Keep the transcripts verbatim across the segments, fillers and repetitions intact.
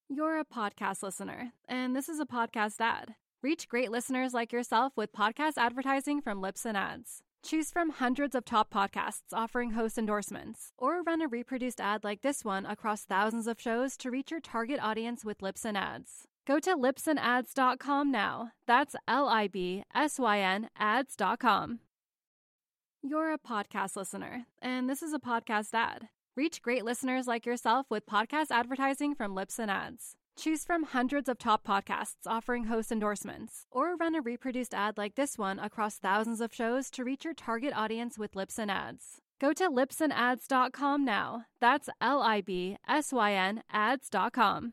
You're a podcast listener, and this is a podcast ad. Reach great listeners like yourself with podcast advertising from Libsyn Ads. Choose from hundreds of top podcasts offering host endorsements, or run a reproduced ad like this one across thousands of shows to reach your target audience with Libsyn Ads. Go to libsyn ads dot com now. That's L I B S Y N ads dot com. You're a podcast listener, and this is a podcast ad. Reach great listeners like yourself with podcast advertising from Libsyn Ads. Choose from hundreds of top podcasts offering host endorsements, or run a reproduced ad like this one across thousands of shows to reach your target audience with Libsyn Ads. Go to libsyn ads dot com now. That's L I B S Y N ads dot com.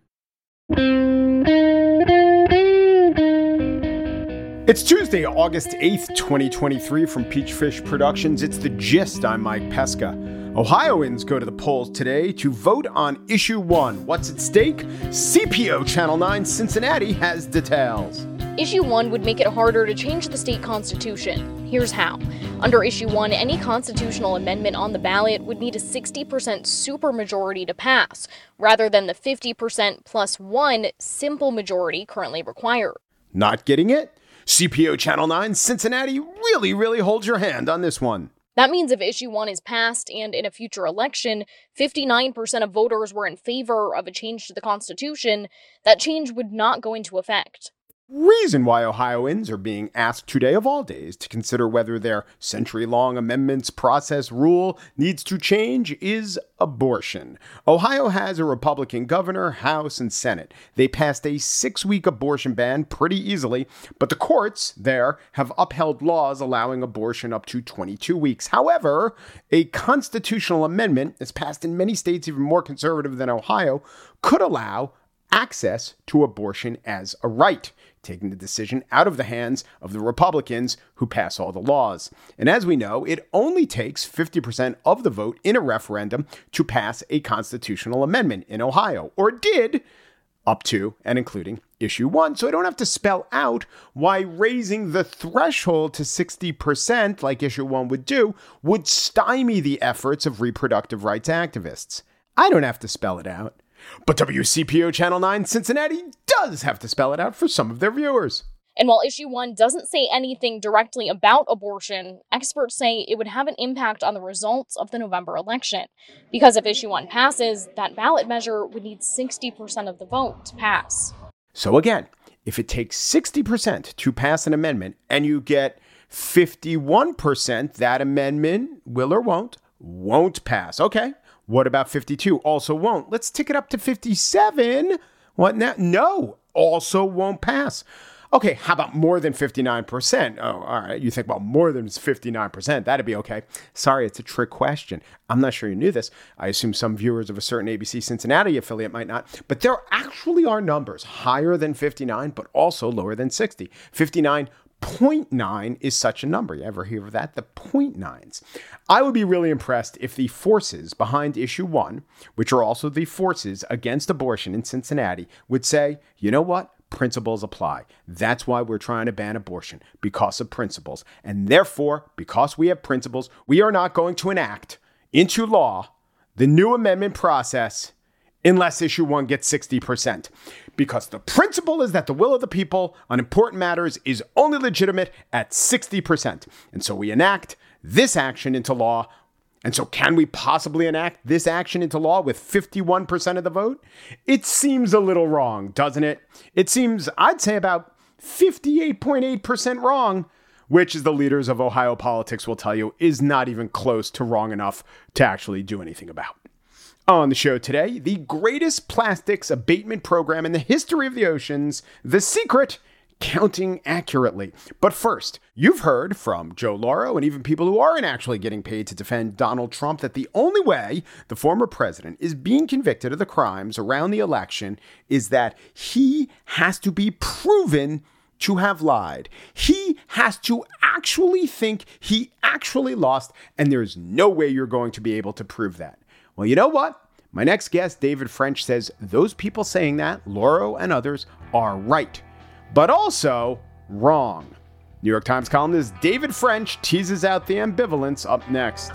It's Tuesday, August eighth, twenty twenty-three from Peachfish Productions. It's The Gist. I'm Mike Pesca. Ohioans go to the polls today to vote on Issue one. What's at stake? C P O Channel nine Cincinnati has details. Issue one would make it harder to change the state constitution. Here's how. Under Issue one, any constitutional amendment on the ballot would need a sixty percent supermajority to pass, rather than the fifty percent plus one simple majority currently required. Not getting it? C P O Channel nine Cincinnati really, really holds your hand on this one. That means if Issue one is passed and in a future election, fifty-nine percent of voters were in favor of a change to the Constitution, that change would not go into effect. Reason why Ohioans are being asked today of all days to consider whether their century-long amendments process rule needs to change is abortion. Ohio has a Republican governor, House, and Senate. They passed a six-week abortion ban pretty easily, but the courts there have upheld laws allowing abortion up to twenty-two weeks. However, a constitutional amendment, as passed in many states even more conservative than Ohio, could allow access to abortion as a right, taking the decision out of the hands of the Republicans who pass all the laws. And as we know, it only takes fifty percent of the vote in a referendum to pass a constitutional amendment in Ohio, or did, up to and including Issue one. So I don't have to spell out why raising the threshold to sixty percent, like Issue one would do, would stymie the efforts of reproductive rights activists. I don't have to spell it out. But W C P O Channel nine Cincinnati does have to spell it out for some of their viewers. And while Issue one doesn't say anything directly about abortion, experts say it would have an impact on the results of the November election. Because if Issue one passes, that ballot measure would need sixty percent of the vote to pass. So again, if it takes sixty percent to pass an amendment and you get fifty-one percent, that amendment will or won't, won't pass. Okay. What about fifty-two? Also won't. Let's tick it up to fifty-seven. What now? No, also won't pass. Okay, how about more than fifty-nine percent? Oh, all right. You think, well, more than fifty-nine percent, that'd be okay. Sorry, it's a trick question. I'm not sure you knew this. I assume some viewers of a certain A B C Cincinnati affiliate might not. But there actually are numbers higher than fifty-nine, but also lower than sixty. fifty-nine point nine is such a number. You ever hear of that? The point nines. I would be really impressed if the forces behind Issue one, which are also the forces against abortion in Cincinnati, would say, you know what? Principles apply. That's why we're trying to ban abortion, because of principles. And therefore, because we have principles, we are not going to enact into law the new amendment process unless Issue one gets sixty percent. Because the principle is that the will of the people on important matters is only legitimate at sixty percent. And so we enact this action into law. And so can we possibly enact this action into law with fifty-one percent of the vote? It seems a little wrong, doesn't it? It seems, I'd say, about fifty-eight point eight percent wrong, which, as the leaders of Ohio politics will tell you, is not even close to wrong enough to actually do anything about. On the show today, the greatest plastics abatement program in the history of the oceans, The Secret, counting accurately. But first, you've heard from Joe Lauro and even people who aren't actually getting paid to defend Donald Trump that the only way the former president is being convicted of the crimes around the election is that he has to be proven to have lied. He has to actually think he actually lost, and there's no way you're going to be able to prove that. Well, you know what? My next guest, David French, says those people saying that, Lauro and others, are right, but also wrong. New York Times columnist David French teases out the ambivalence up next.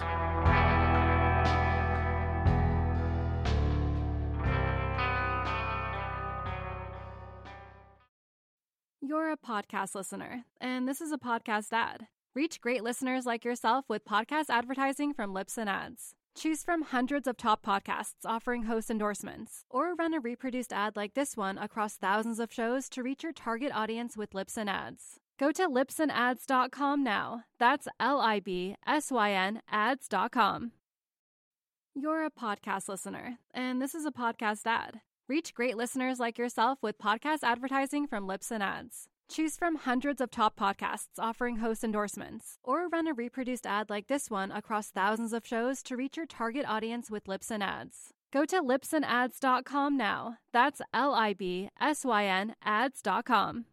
You're a podcast listener, and this is a podcast ad. Reach great listeners like yourself with podcast advertising from Libsyn Ads. Choose from hundreds of top podcasts offering host endorsements, or run a reproduced ad like this one across thousands of shows to reach your target audience with Libsyn Ads. Go to libsyn ads dot com now. That's L I B S Y N ads dot com. You're a podcast listener, and this is a podcast ad. Reach great listeners like yourself with podcast advertising from Libsyn Ads. Choose from hundreds of top podcasts offering host endorsements, or run a reproduced ad like this one across thousands of shows to reach your target audience with Libsyn Ads. Go to libsyn ads dot com now. That's L I B S Y N ads dot com.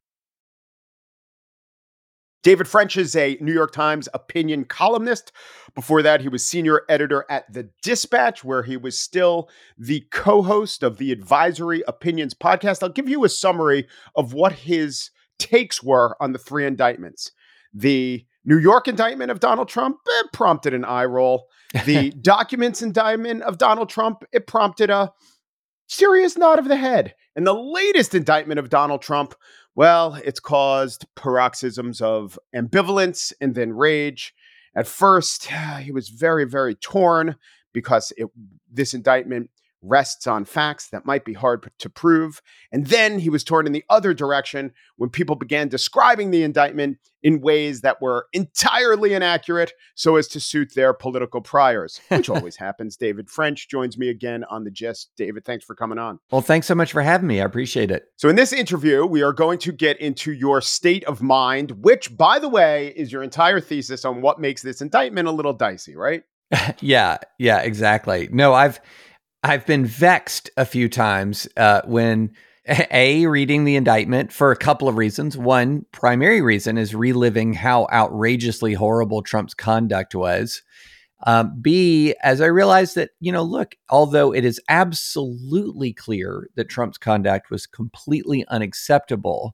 David French is a New York Times opinion columnist. Before that, he was senior editor at The Dispatch, where he was still the co-host of the Advisory Opinions podcast. I'll give you a summary of what his takes were on the three indictments. The New York indictment of Donald Trump, it prompted an eye roll. The documents indictment of Donald Trump, it prompted a serious nod of the head. And the latest indictment of Donald Trump, well, it's caused paroxysms of ambivalence and then rage. At first, he was very, very torn because it, this indictment rests on facts that might be hard to prove. And then he was torn in the other direction when people began describing the indictment in ways that were entirely inaccurate so as to suit their political priors, which always happens. David French joins me again on The Gist. David, thanks for coming on. Well, thanks so much for having me. I appreciate it. So in this interview, we are going to get into your state of mind, which, by the way, is your entire thesis on what makes this indictment a little dicey, right? yeah, yeah, exactly. No, I've I've been vexed a few times uh, when, A, reading the indictment for a couple of reasons. One primary reason is reliving how outrageously horrible Trump's conduct was. Um, B, as I realized that, you know, look, although it is absolutely clear that Trump's conduct was completely unacceptable,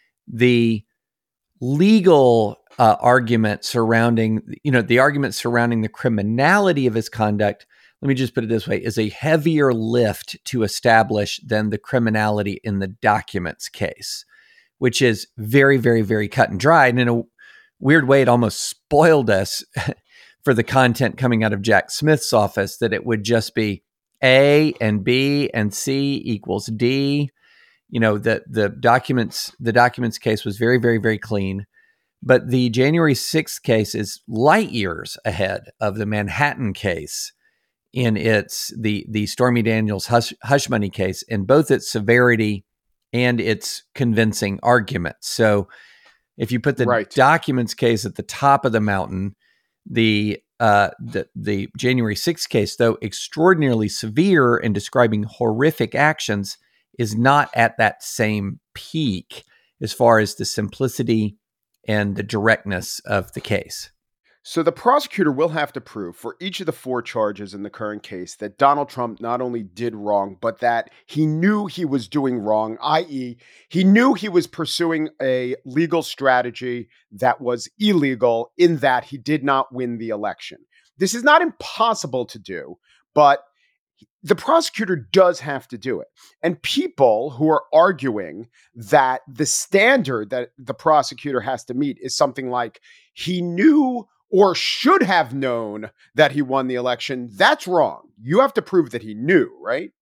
the legal uh, argument surrounding, you know, the argument surrounding the criminality of his conduct, let me just put it this way, is a heavier lift to establish than the criminality in the documents case, which is very, very, very cut and dry. And in a weird way, it almost spoiled us for the content coming out of Jack Smith's office, that it would just be A and B and C equals D. You know, the, the documents, the documents case was very, very, very clean. But the January sixth case is light years ahead of the Manhattan case in its the the Stormy Daniels hush, hush money case, in both its severity and its convincing arguments. So if you put the right. documents case at the top of the mountain, the uh, the the January sixth case, though extraordinarily severe and describing horrific actions, is not at that same peak as far as the simplicity and the directness of the case. So the prosecutor will have to prove for each of the four charges in the current case that Donald Trump not only did wrong, but that he knew he was doing wrong, that is, he knew he was pursuing a legal strategy that was illegal in that he did not win the election. This is not impossible to do, but the prosecutor does have to do it. And people who are arguing that the standard that the prosecutor has to meet is something like he knew or should have known that he won the election, that's wrong. You have to prove that he knew, right?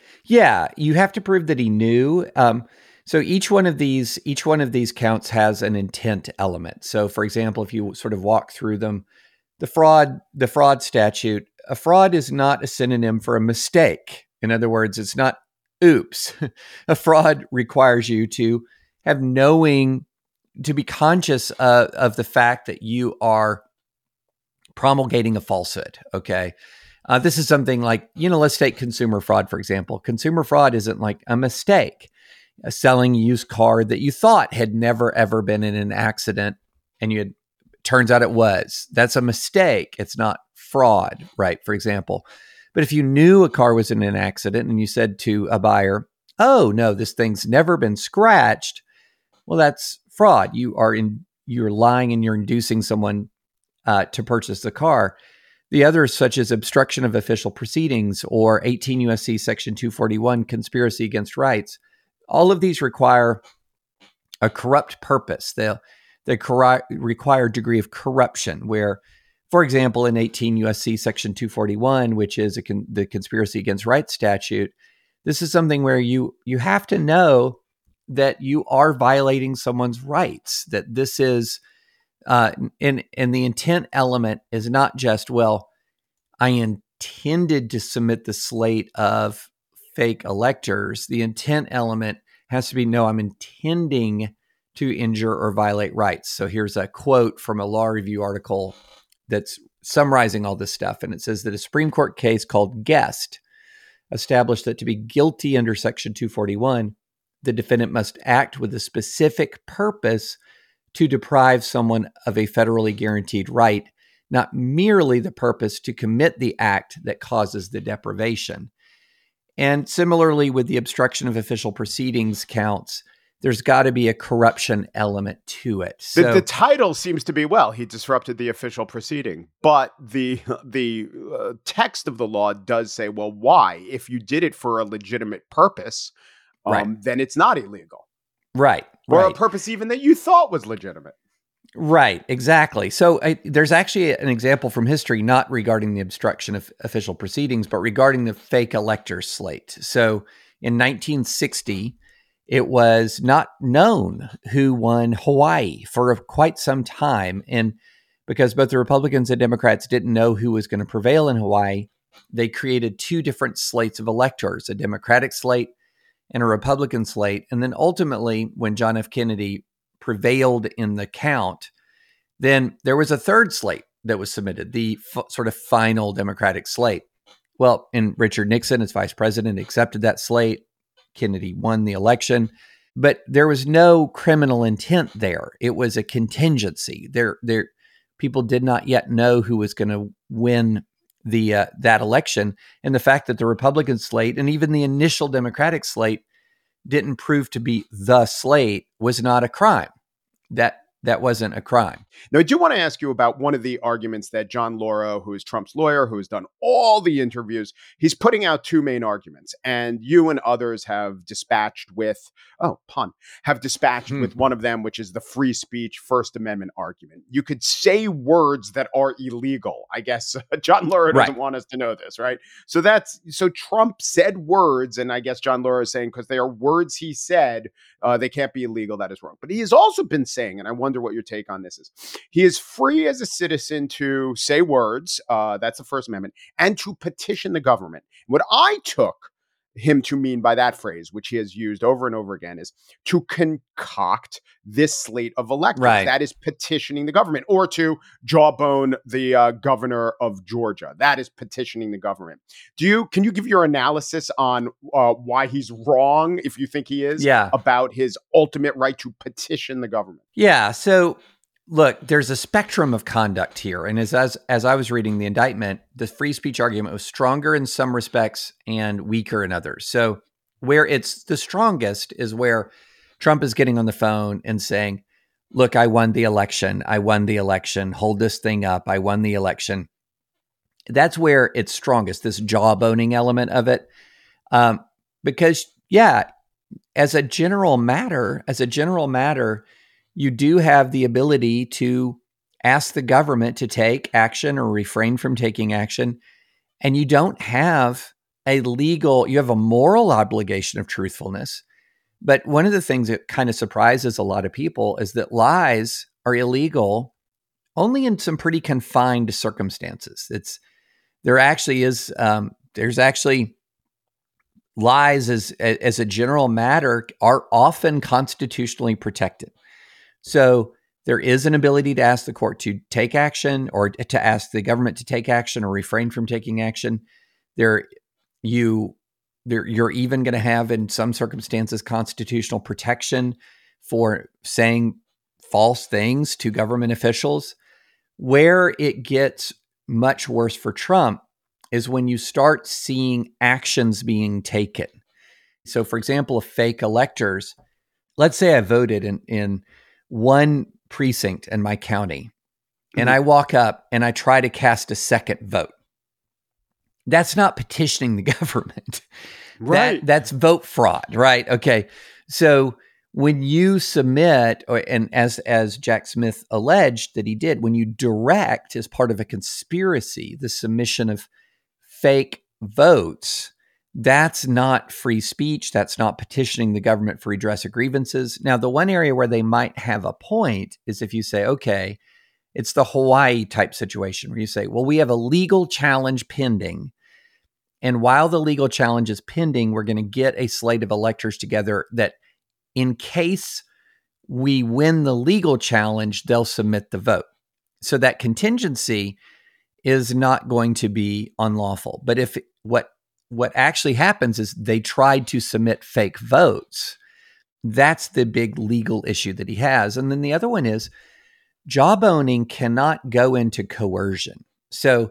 Yeah, you have to prove that he knew. Um, so each one of these, each one of these counts has an intent element. So, for example, if you sort of walk through them, the fraud, the fraud statute, a fraud is not a synonym for a mistake. In other words, it's not oops. A fraud requires you to have knowing, to be conscious uh, of the fact that you are promulgating a falsehood. Okay. Uh, this is something like, you know, let's take consumer fraud, for example. Consumer fraud isn't like a mistake. Uh, selling a used car that you thought had never, ever been in an accident and you had, turns out it was. That's a mistake. It's not fraud, right? For example. But if you knew a car was in an accident and you said to a buyer, oh, no, this thing's never been scratched, well, that's fraud. You are in, you're lying and you're inducing someone Uh, to purchase the car. The others, such as obstruction of official proceedings or eighteen U S C Section two forty-one, conspiracy against rights, all of these require a corrupt purpose. They'll they corru- require a degree of corruption where, for example, in eighteen U S C section two forty-one, which is a con- the conspiracy against rights statute, this is something where you you have to know that you are violating someone's rights, that this is, uh, and, and the intent element is not just, well, I intended to submit the slate of fake electors. The intent element has to be, no, I'm intending to injure or violate rights. So here's a quote from a law review article that's summarizing all this stuff. And it says that a Supreme Court case called Guest established that to be guilty under Section two forty-one, the defendant must act with a specific purpose to deprive someone of a federally guaranteed right, not merely the purpose to commit the act that causes the deprivation. And similarly with the obstruction of official proceedings counts, there's got to be a corruption element to it. So the, the title seems to be, well, he disrupted the official proceeding, but the the uh, text of the law does say, well, why? If you did it for a legitimate purpose, um, right. then it's not illegal. Right. Or right. a purpose even that you thought was legitimate. Right, exactly. So I, there's actually an example from history, not regarding the obstruction of official proceedings, but regarding the fake elector slate. So in nineteen sixty, it was not known who won Hawaii for quite some time. And because both the Republicans and Democrats didn't know who was going to prevail in Hawaii, they created two different slates of electors, a Democratic slate and a Republican slate. And then ultimately, when John F. Kennedy prevailed in the count, then there was a third slate that was submitted, the f- sort of final Democratic slate. Well, and Richard Nixon, as vice president, accepted that slate. Kennedy won the election, but there was no criminal intent there. It was a contingency. There, there, people did not yet know who was going to win the uh, that election, and the fact that the Republican slate and even the initial Democratic slate didn't prove to be the slate was not a crime. That that wasn't a crime. Now, I do want to ask you about one of the arguments that John Lauro, who is Trump's lawyer, who has done all the interviews, he's putting out two main arguments. And you and others have dispatched with, oh, pun, have dispatched hmm. with one of them, which is the free speech First Amendment argument. You could say words that are illegal. I guess John Lauro doesn't right. want us to know this, right? So that's, so Trump said words, and I guess John Lauro is saying because they are words he said, uh, they can't be illegal. That is wrong. But he has also been saying, and I wonder what your take on this is, he is free as a citizen to say words, uh, that's the First Amendment, and to petition the government. What I took him to mean by that phrase, which he has used over and over again, is to concoct this slate of electors. Right. That is petitioning the government, or to jawbone the uh, governor of Georgia. That is petitioning the government. Do you, can you give your analysis on uh, why he's wrong, if you think he is, yeah. about his ultimate right to petition the government? Yeah. So look, there's a spectrum of conduct here. And as, as as I was reading the indictment, the free speech argument was stronger in some respects and weaker in others. So where it's the strongest is where Trump is getting on the phone and saying, look, I won the election. I won the election. Hold this thing up. I won the election. That's where it's strongest, this jawboning element of it. Um, because, yeah, as a general matter, as a general matter, you do have the ability to ask the government to take action or refrain from taking action. And you don't have a legal, you have a moral obligation of truthfulness. But one of the things that kind of surprises a lot of people is that lies are illegal only in some pretty confined circumstances. It's, there actually is, um, there's actually lies as, as a general matter are often constitutionally protected. So there is an ability to ask the court to take action, or to ask the government to take action or refrain from taking action. There, you, there, you're even going to have, in some circumstances, constitutional protection for saying false things to government officials. Where it gets much worse for Trump is when you start seeing actions being taken. So, for example, fake electors. Let's say I voted in in one precinct in my county, and I walk up and I try to cast a second vote. That's not petitioning the government. Right. That, that's vote fraud, right? Okay. So when you submit, or, and as as Jack Smith alleged that he did, when you direct as part of a conspiracy the submission of fake votes, that's not free speech. That's not petitioning the government for redress of grievances. Now, the one area where they might have a point is if you say, okay, it's the Hawaii type situation where you say, well, we have a legal challenge pending. And while the legal challenge is pending, we're going to get a slate of electors together that in case we win the legal challenge, they'll submit the vote. So that contingency is not going to be unlawful. But if what what actually happens is they tried to submit fake votes, that's the big legal issue that he has. And then the other one is jawboning cannot go into coercion. So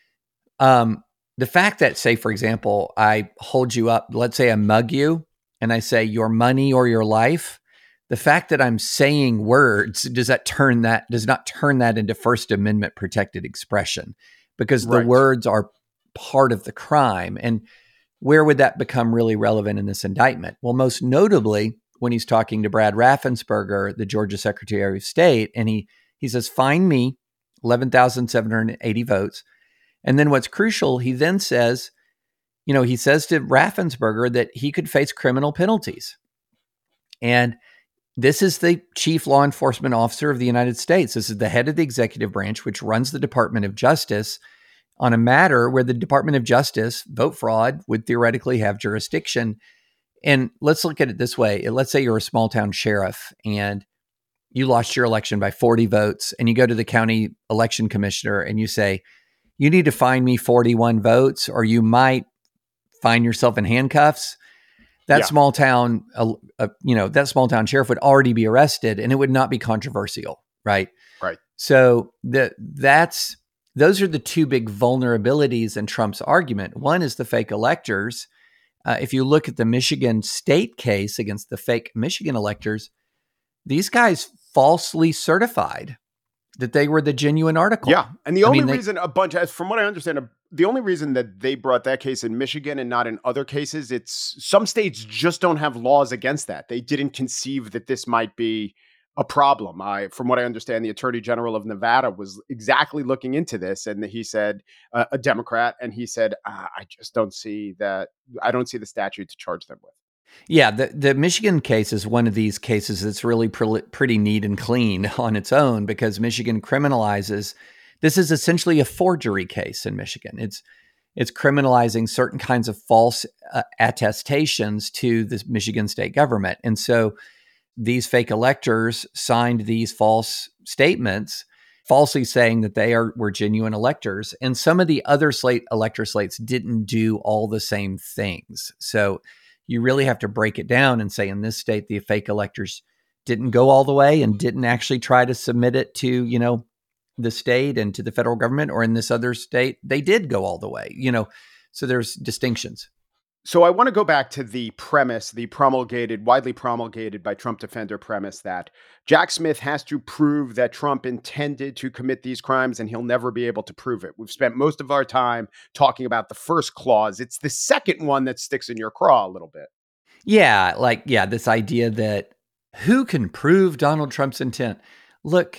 um, the fact that, say, for example, I hold you up, let's say I mug you, and I say your money or your life, the fact that I'm saying words, does that turn that, does not turn that into First Amendment protected expression, because the Right. words are part of the crime. And where would that become really relevant in this indictment? Well, most notably when he's talking to Brad Raffensperger, the Georgia Secretary of State, and he he says, find me eleven thousand seven hundred eighty votes. And then what's crucial, he then says, you know, he says to Raffensperger that he could face criminal penalties. And this is the chief law enforcement officer of the United States. This is the head of the executive branch, which runs the Department of Justice on a matter where the Department of Justice, vote fraud, would theoretically have jurisdiction. And let's look at it this way. Let's say you're a small town sheriff and you lost your election by forty votes, and you go to the county election commissioner and you say, you need to find me forty-one votes, or you might find yourself in handcuffs. That Yeah. small town, uh, uh, you know, that small town sheriff would already be arrested, and it would not be controversial, right? Right. So the that's those are the two big vulnerabilities in Trump's argument. One is the fake electors. Uh, if you look at the Michigan state case against the fake Michigan electors, these guys falsely certified that they were the genuine article. Yeah. And the I only mean, they- reason a bunch, as from what I understand, uh, the only reason that they brought that case in Michigan and not in other cases, it's some states just don't have laws against that. They didn't conceive that this might be a problem. I, from what I understand, the Attorney General of Nevada was exactly looking into this, and he said, uh, a Democrat, and he said, ah, I just don't see that. I don't see the statute to charge them with. Yeah, the, the Michigan case is one of these cases that's really pre- pretty neat and clean on its own, because Michigan criminalizes, this is essentially a forgery case in Michigan. It's it's criminalizing certain kinds of false uh, attestations to the Michigan state government. And so these fake electors signed these false statements, falsely saying that they are were genuine electors. And some of the other slate elector slates didn't do all the same things. So you really have to break it down and say, in this state, the fake electors didn't go all the way and didn't actually try to submit it to, you know, the state and to the federal government, or in this other state, they did go all the way, you know, so there's distinctions. So I want to go back to the premise, the promulgated, widely promulgated by Trump defender premise that Jack Smith has to prove that Trump intended to commit these crimes, and he'll never be able to prove it. We've spent most of our time talking about the first clause. It's the second one that sticks in your craw a little bit. Yeah, like, yeah, this idea that who can prove Donald Trump's intent? Look,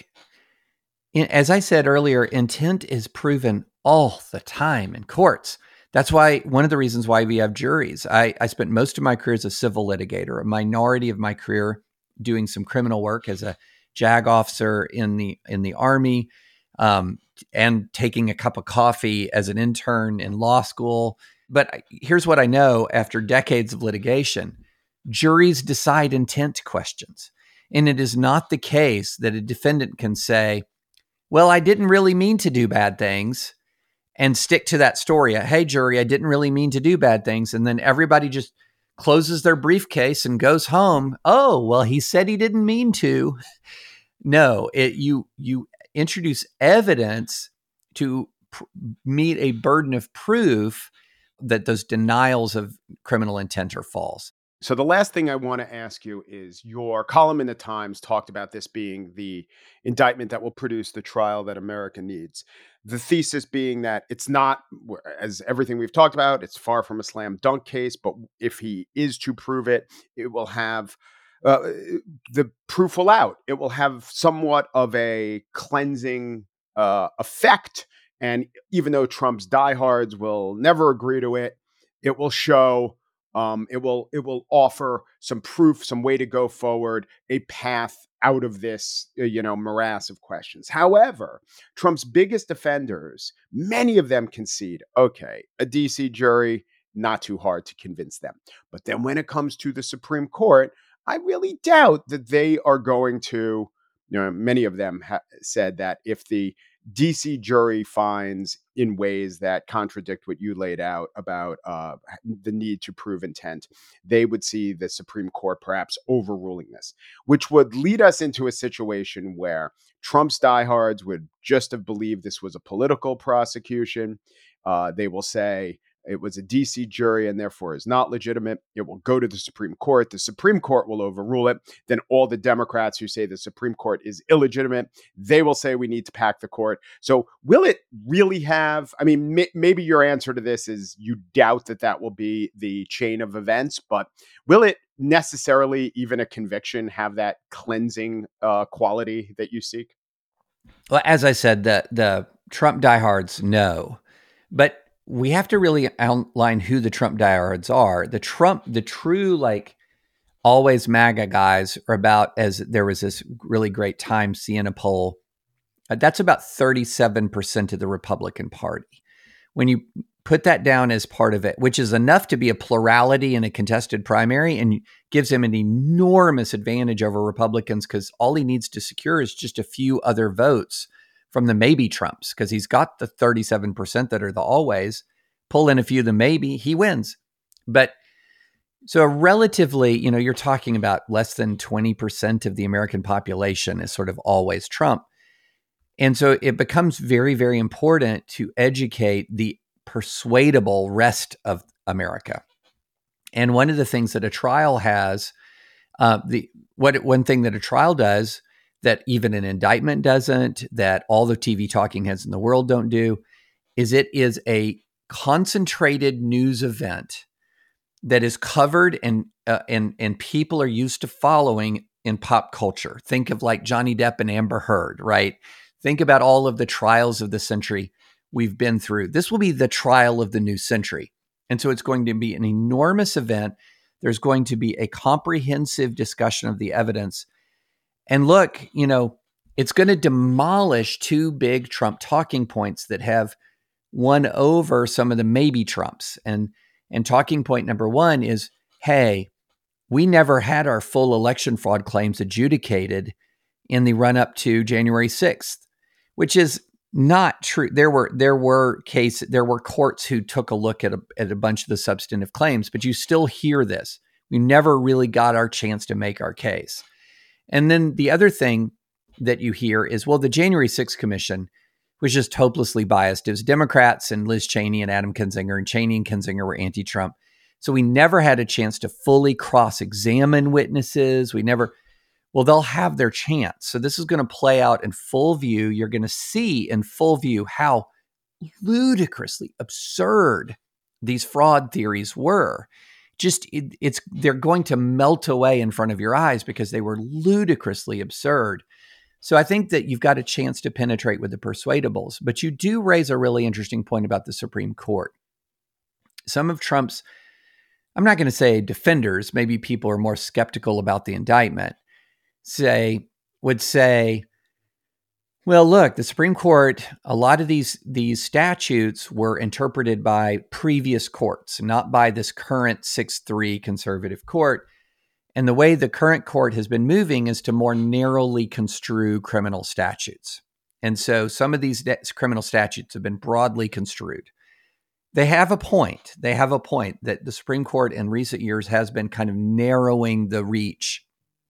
in, as I said earlier, intent is proven all the time in courts. That's why one of the reasons why we have juries. I, I spent most of my career as a civil litigator, a minority of my career doing some criminal work as a JAG officer in the in the Army, um, and taking a cup of coffee as an intern in law school. But here's what I know after decades of litigation. Juries decide intent questions. And it is not the case that a defendant can say, well, I didn't really mean to do bad things, and stick to that story. Hey, jury, I didn't really mean to do bad things. And then everybody just closes their briefcase and goes home. Oh, well, he said he didn't mean to. No, it, you you introduce evidence to pr- meet a burden of proof that those denials of criminal intent are false. So the last thing I want to ask you is, your column in the Times talked about this being the indictment that will produce the trial that America needs. The thesis being that it's not, as everything we've talked about, it's far from a slam dunk case, but if he is to prove it, it will have uh, the proof will out. It will have somewhat of a cleansing uh, effect. And even though Trump's diehards will never agree to it, it will show, um, it will it will offer some proof, some way to go forward, a path out of this, you know, morass of questions. However, Trump's biggest defenders, many of them concede, okay, a D C jury, not too hard to convince them. But then when it comes to the Supreme Court, I really doubt that they are going to, you know, many of them ha- said that if the D C jury finds in ways that contradict what you laid out about uh, the need to prove intent, they would see the Supreme Court perhaps overruling this, which would lead us into a situation where Trump's diehards would just have believed this was a political prosecution. Uh, they will say it was a D C jury and therefore is not legitimate. It will go to the Supreme Court. The Supreme Court will overrule it. Then all the Democrats who say the Supreme Court is illegitimate, they will say we need to pack the court. So will it really have, I mean, m- maybe your answer to this is you doubt that that will be the chain of events, but will it necessarily, even a conviction, have that cleansing uh, quality that you seek? Well, as I said, the, the Trump diehards, no. But we have to really outline who the Trump diehards are. The Trump, the true, like, always MAGA guys are about, as there was this really great Time Siena poll, uh, that's about thirty-seven percent of the Republican Party. When you put that down as part of it, which is enough to be a plurality in a contested primary and gives him an enormous advantage over Republicans because all he needs to secure is just a few other votes from the maybe Trumps, because he's got the thirty-seven percent that are the always. Pull in a few of the maybe, he wins. But so relatively, you know, you're talking about less than twenty percent of the American population is sort of always Trump. And so it becomes very, very important to educate the persuadable rest of America. And one of the things that a trial has, uh, the what one thing that a trial does that even an indictment doesn't, that all the T V talking heads in the world don't do, is it is a concentrated news event that is covered and uh, and and people are used to following in pop culture. Think of like Johnny Depp and Amber Heard, right? Think about all of the trials of the century we've been through. This will be the trial of the new century. And so it's going to be an enormous event. There's going to be a comprehensive discussion of the evidence. And look, you know, it's going to demolish two big Trump talking points that have won over some of the maybe Trumps. And, and talking point number one is, hey, we never had our full election fraud claims adjudicated in the run up to January sixth, which is not true. There were there were case there were courts who took a look at a, at a bunch of the substantive claims, but you still hear this. We never really got our chance to make our case. And then the other thing that you hear is, well, the January sixth Commission was just hopelessly biased. It was Democrats and Liz Cheney and Adam Kinzinger, and Cheney and Kinzinger were anti-Trump. So we never had a chance to fully cross-examine witnesses. We never, well, they'll have their chance. So this is going to play out in full view. You're going to see in full view how ludicrously absurd these fraud theories were. Just it, it's they're going to melt away in front of your eyes because they were ludicrously absurd. So I think that you've got a chance to penetrate with the persuadables, but you do raise a really interesting point about the Supreme Court. Some of Trump's, I'm not going to say defenders, maybe people are more skeptical about the indictment, say, would say, well, look, the Supreme Court, a lot of these, these statutes were interpreted by previous courts, not by this current six three conservative court. And the way the current court has been moving is to more narrowly construe criminal statutes. And so some of these de- criminal statutes have been broadly construed. They have a point. They have a point that the Supreme Court in recent years has been kind of narrowing the reach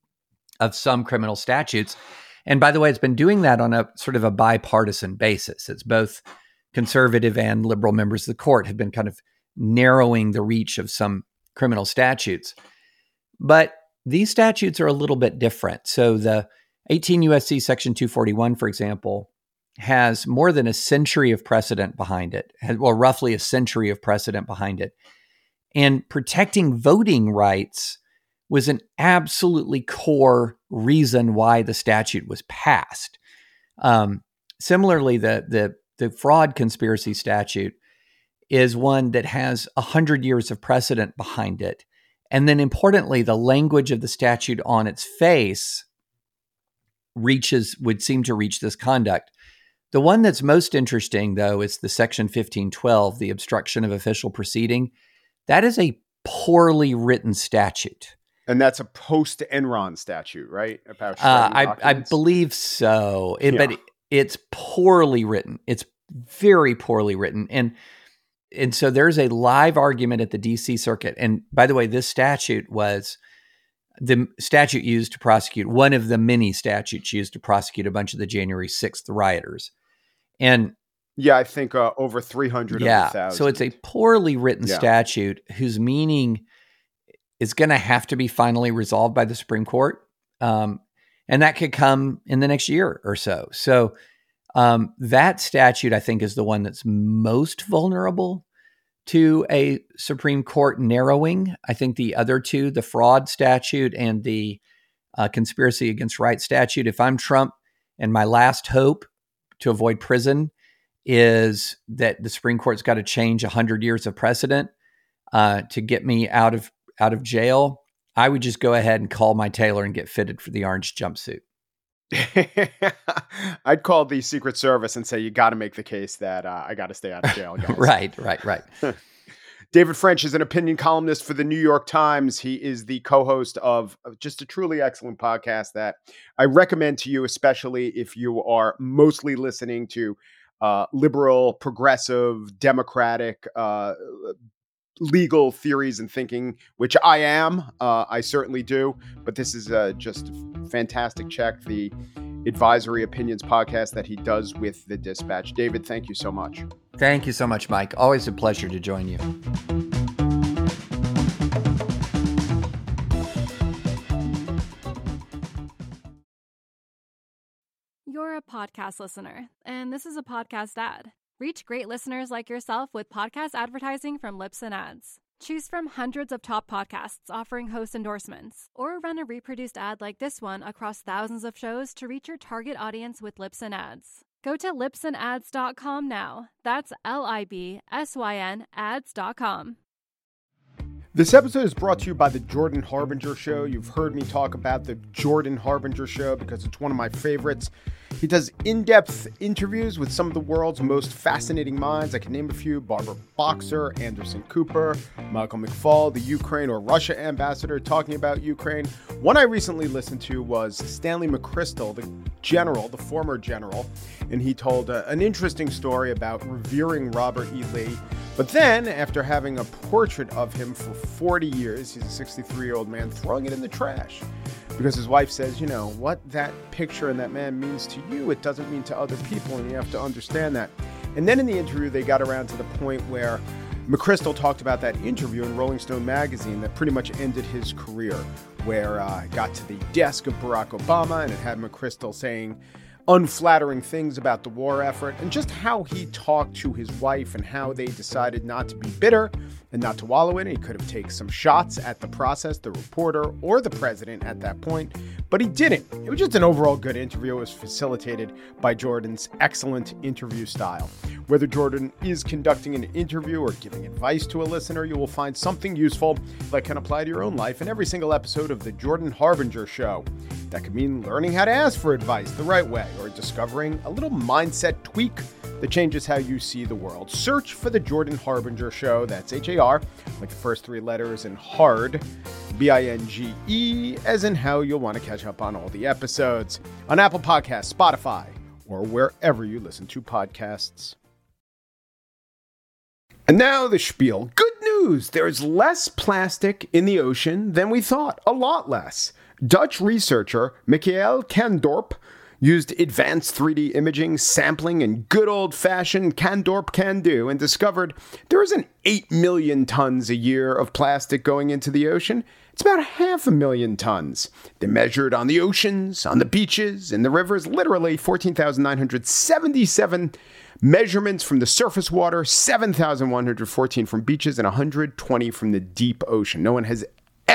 of some criminal statutes. And by the way, it's been doing that on a sort of a bipartisan basis. It's both conservative and liberal members of the court have been kind of narrowing the reach of some criminal statutes. But these statutes are a little bit different. So the eighteen U S C Section two forty-one, for example, has more than a century of precedent behind it, well, roughly a century of precedent behind it. And protecting voting rights was an absolutely core reason why the statute was passed. Um, similarly, the, the, the fraud conspiracy statute is one that has one hundred years of precedent behind it. And then importantly, the language of the statute on its face reaches, would seem to reach this conduct. The one that's most interesting, though, is the Section fifteen twelve, the obstruction of official proceeding. That is a poorly written statute. And that's a post-Enron statute, right? About uh, I, I believe so. It, yeah. But it's poorly written. It's very poorly written. And and so there's a live argument at the D C Circuit. And by the way, this statute was the statute used to prosecute, one of the many statutes used to prosecute a bunch of the January sixth rioters. And yeah, I think uh, over three hundred yeah, of the thousand. So it's a poorly written yeah. statute whose meaning is going to have to be finally resolved by the Supreme Court. Um, and that could come in the next year or so. So um, that statute, I think, is the one that's most vulnerable to a Supreme Court narrowing. I think the other two, the fraud statute and the uh, conspiracy against rights statute, if I'm Trump and my last hope to avoid prison is that the Supreme Court's got to change one hundred years of precedent uh, to get me out of out of jail, I would just go ahead and call my tailor and get fitted for the orange jumpsuit. I'd call the Secret Service and say, you got to make the case that uh, I got to stay out of jail, guys. Right, right, right. David French is an opinion columnist for the New York Times. He is the co-host of just a truly excellent podcast that I recommend to you, especially if you are mostly listening to uh, liberal, progressive, democratic, uh, legal theories and thinking, which I am. Uh, I certainly do. But this is uh, just a fantastic check. The Advisory Opinions podcast that he does with the Dispatch. David, thank you so much. Thank you so much, Mike. Always a pleasure to join you. You're a podcast listener, and this is a podcast ad. Reach great listeners like yourself with podcast advertising from Libsyn Ads. Choose from hundreds of top podcasts offering host endorsements, or run a reproduced ad like this one across thousands of shows to reach your target audience with Libsyn Ads. Go to libsyn ads dot com now. That's L I B S Y N ads dot com. This episode is brought to you by the Jordan Harbinger Show. You've heard me talk about the Jordan Harbinger Show because it's one of my favorites. He does in-depth interviews with some of the world's most fascinating minds. I can name a few: Barbara Boxer, Anderson Cooper, Michael McFaul, the Ukraine or Russia ambassador talking about Ukraine. One I recently listened to was Stanley McChrystal, the general, the former general, and he told uh, an interesting story about revering Robert E. Lee. But then, after having a portrait of him for forty years, he's a sixty-three-year-old man, throwing it in the trash. Because his wife says, you know, what that picture and that man means to you, it doesn't mean to other people, and you have to understand that. And then in the interview, they got around to the point where McChrystal talked about that interview in Rolling Stone magazine that pretty much ended his career, where uh, it got to the desk of Barack Obama, and it had McChrystal saying unflattering things about the war effort, and just how he talked to his wife and how they decided not to be bitter and not to wallow in it. He could have taken some shots at the process, the reporter, or the president at that point, but he didn't. It was just an overall good interview. It was facilitated by Jordan's excellent interview style. Whether Jordan is conducting an interview or giving advice to a listener, you will find something useful that can apply to your own life in every single episode of the Jordan Harbinger Show. That could mean learning how to ask for advice the right way, or discovering a little mindset tweak that changes how you see the world. Search for the Jordan Harbinger Show. That's H A R, like the first three letters, and hard, B I N G E, as in how you'll want to catch up on all the episodes on Apple Podcasts, Spotify, or wherever you listen to podcasts. And now the spiel. Good news! There's less plastic in the ocean than we thought. A lot less. Dutch researcher Michael Kandorp used advanced three D imaging, sampling, and good old-fashioned Kandorp can do, and discovered there isn't eight million tons a year of plastic going into the ocean. It's about half a million tons. They're measured on the oceans, on the beaches, in the rivers, literally fourteen thousand nine hundred seventy-seven measurements from the surface water, seven thousand one hundred fourteen from beaches, and one hundred twenty from the deep ocean. No one has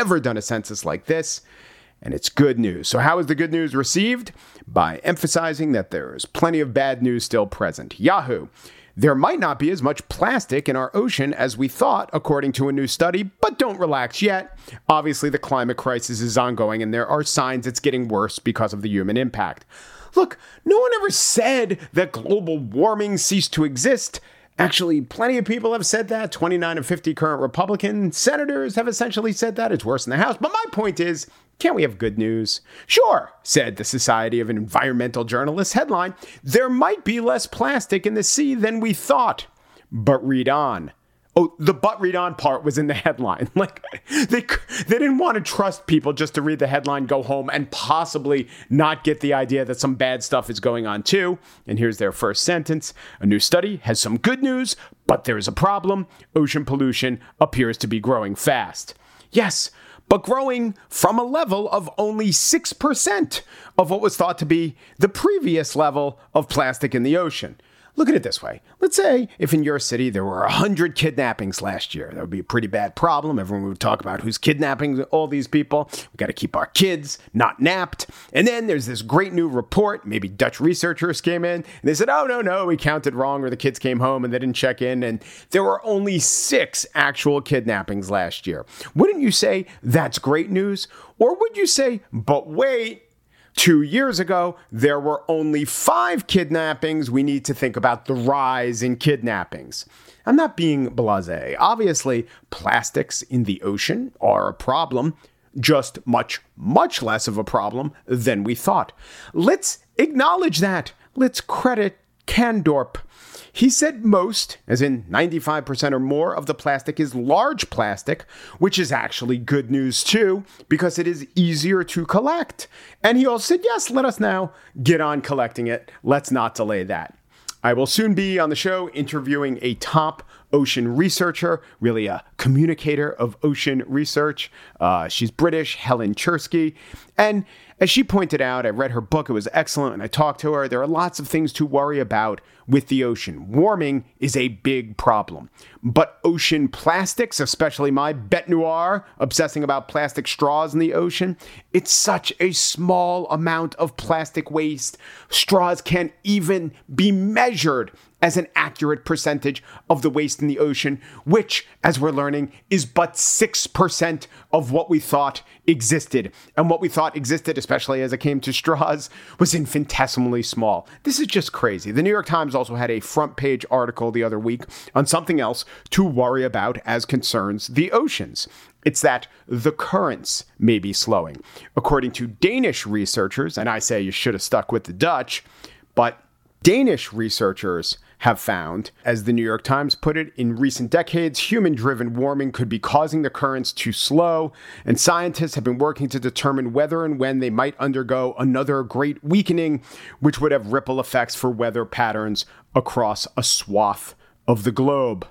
ever done a census like this. And it's good news. So how is the good news received? By emphasizing that there is plenty of bad news still present. Yahoo! There might not be as much plastic in our ocean as we thought, according to a new study, but don't relax yet. Obviously, the climate crisis is ongoing, and there are signs it's getting worse because of the human impact. Look, no one ever said that global warming ceased to exist. Actually, plenty of people have said that. twenty-nine of fifty current Republican senators have essentially said that. It's worse in the House. But my point is, can't we have good news? Sure, said the Society of Environmental Journalists headline, there might be less plastic in the sea than we thought. But read on. Oh, the but read on part was in the headline. Like, they they didn't want to trust people just to read the headline, go home, and possibly not get the idea that some bad stuff is going on too. And here's their first sentence. A new study has some good news, but there is a problem. Ocean pollution appears to be growing fast. Yes, but growing from a level of only six percent of what was thought to be the previous level of plastic in the ocean. Look at it this way. Let's say if in your city there were one hundred kidnappings last year. That would be a pretty bad problem. Everyone would talk about who's kidnapping all these people. We've got to keep our kids not napped. And then there's this great new report. Maybe Dutch researchers came in and they said, oh, no, no, we counted wrong, or the kids came home and they didn't check in. And there were only six actual kidnappings last year. Wouldn't you say that's great news? Or would you say, but wait, two years ago, there were only five kidnappings. We need to think about the rise in kidnappings. I'm not being blasé. Obviously, plastics in the ocean are a problem, just much, much less of a problem than we thought. Let's acknowledge that. Let's credit Kandorp. He said most, as in ninety-five percent or more of the plastic is large plastic, which is actually good news too, because it is easier to collect. And he also said, yes, let us now get on collecting it. Let's not delay that. I will soon be on the show interviewing a top ocean researcher, really a communicator of ocean research. Uh, she's British, Helen Chersky. And as she pointed out, I read her book. It was excellent. And I talked to her. There are lots of things to worry about with the ocean. Warming is a big problem. But ocean plastics, especially my bête noire, obsessing about plastic straws in the ocean, it's such a small amount of plastic waste. Straws can't even be measured as an accurate percentage of the waste in the ocean, which, as we're learning, is but six percent of what we thought existed. And what we thought existed, especially as it came to straws, was infinitesimally small. This is just crazy. The New York Times also had a front page article the other week on something else to worry about as concerns the oceans. It's that the currents may be slowing. According to Danish researchers, and I say you should have stuck with the Dutch, but Danish researchers have found, as the New York Times put it, in recent decades, human-driven warming could be causing the currents to slow, and scientists have been working to determine whether and when they might undergo another great weakening, which would have ripple effects for weather patterns across a swath of the globe.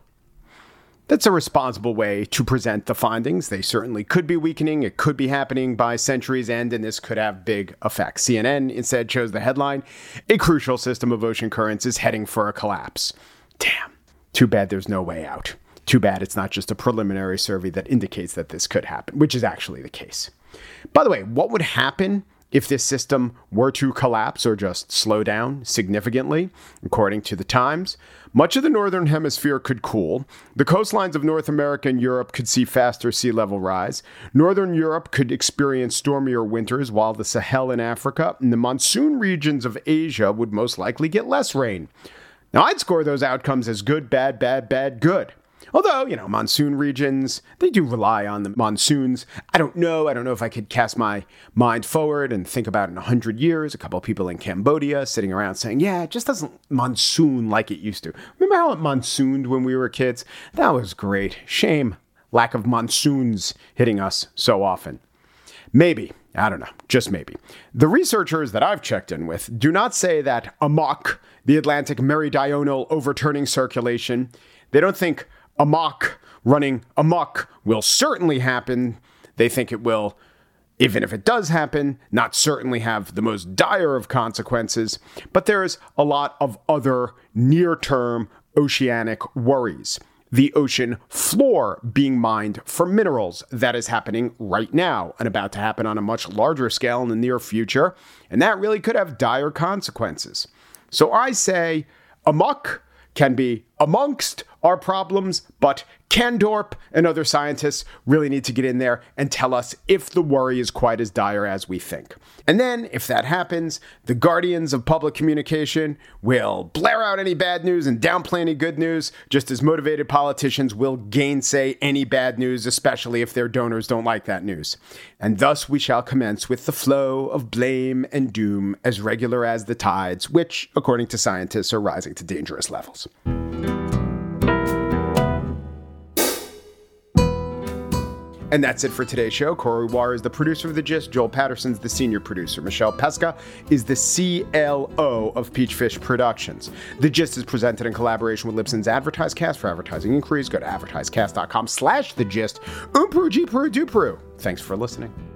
That's a responsible way to present the findings. They certainly could be weakening. It could be happening by centuries end, and this could have big effects. C N N instead chose the headline, "A crucial system of ocean currents is heading for a collapse." Damn. Too bad there's no way out. Too bad it's not just a preliminary survey that indicates that this could happen, which is actually the case. By the way, what would happen if this system were to collapse or just slow down significantly? According to the Times, much of the northern hemisphere could cool. The coastlines of North America and Europe could see faster sea level rise. Northern Europe could experience stormier winters, while the Sahel in Africa and the monsoon regions of Asia would most likely get less rain. Now, I'd score those outcomes as good, bad, bad, bad, good. Although, you know, monsoon regions, they do rely on the monsoons. I don't know. I don't know if I could cast my mind forward and think about in a hundred years, a couple of people in Cambodia sitting around saying, yeah, it just doesn't monsoon like it used to. Remember how it monsooned when we were kids? That was great. Shame. Lack of monsoons hitting us so often. Maybe. I don't know. Just maybe. The researchers that I've checked in with do not say that amok, the Atlantic meridional overturning circulation, they don't think amok, running amok, will certainly happen. They think it will, even if it does happen, not certainly have the most dire of consequences. But there's a lot of other near-term oceanic worries. the ocean floor being mined for minerals. That is happening right now and about to happen on a much larger scale in the near future. And that really could have dire consequences. So I say amok can be amongst our problems, but Kandorp and other scientists really need to get in there and tell us if the worry is quite as dire as we think. And then, if that happens, the guardians of public communication will blare out any bad news and downplay any good news, just as motivated politicians will gainsay any bad news, especially if their donors don't like that news. And thus we shall commence with the flow of blame and doom as regular as the tides, which, according to scientists, are rising to dangerous levels. And that's it for today's show. Corey War is the producer of The Gist. Joel Patterson's the senior producer. Michelle Pesca is the C L O of Peachfish Productions. The Gist is presented in collaboration with Libsyn's AdvertiseCast. For advertising inquiries, go to advertisecast.com slash The Gist. Oom Peru, G Peru, Do Peru. Thanks for listening.